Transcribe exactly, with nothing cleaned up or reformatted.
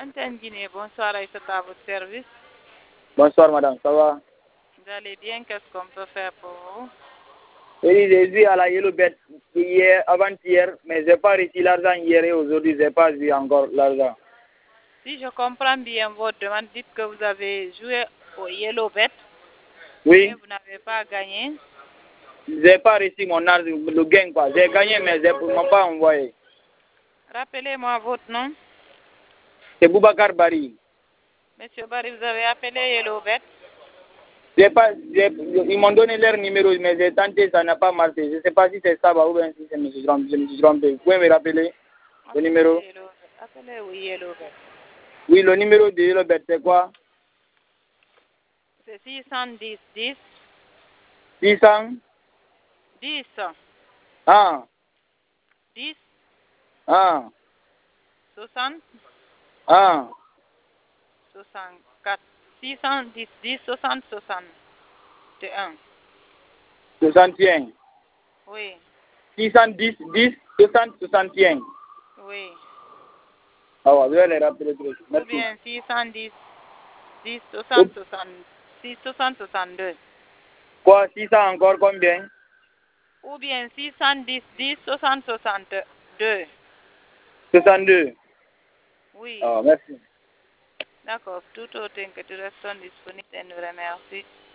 Antenne Guinée, bonsoir Aïssata, à votre service. Bonsoir madame, ça va? Vous allez bien, qu'est-ce qu'on peut faire pour vous? Oui, j'ai vu à la Yellow Bet hier, avant-hier, mais j'ai pas reçu l'argent hier et aujourd'hui, j'ai pas vu encore l'argent. Si je comprends bien votre demande, dites que vous avez joué au Yellow Bet, Oui. mais vous n'avez pas gagné. J'ai pas reçu mon argent, le gain quoi. J'ai gagné, mais je ne m'ont pas envoyé. Rappelez-moi votre nom. C'est Boubacar Bari. Monsieur Barry, vous avez appelé Yellow Bet? J'ai pas, ils m'ont donné leur numéro, mais j'ai tenté, ça n'a pas marché. Je ne sais pas si c'est ça ou bien si c'est M. Trump. Je me suis trompé. Vous pouvez me rappeler le numéro? Appelez oui, Yellow Bet. Oui, le numéro de Yellow Bet, c'est quoi? C'est six cent dix, dix. six cents? dix. Ah. dix. Ah. soixante. Ah. soixante-quatre. six cent dix, dix, soixante, soixante et un. soixante et un. Oui. six cent dix, dix, soixante, soixante et un. Oui. Ah ouais, je vais les rappeler. Ou bien six cent dix, dix, soixante, soixante, six, soixante, soixante-deux. Quoi, six cents encore combien? Ou bien six cent dix, dix, soixante, soixante-deux. soixante-deux. Oui. Ah, merci. D'accord. Tout autre que tu restes disponible, et nous remercie.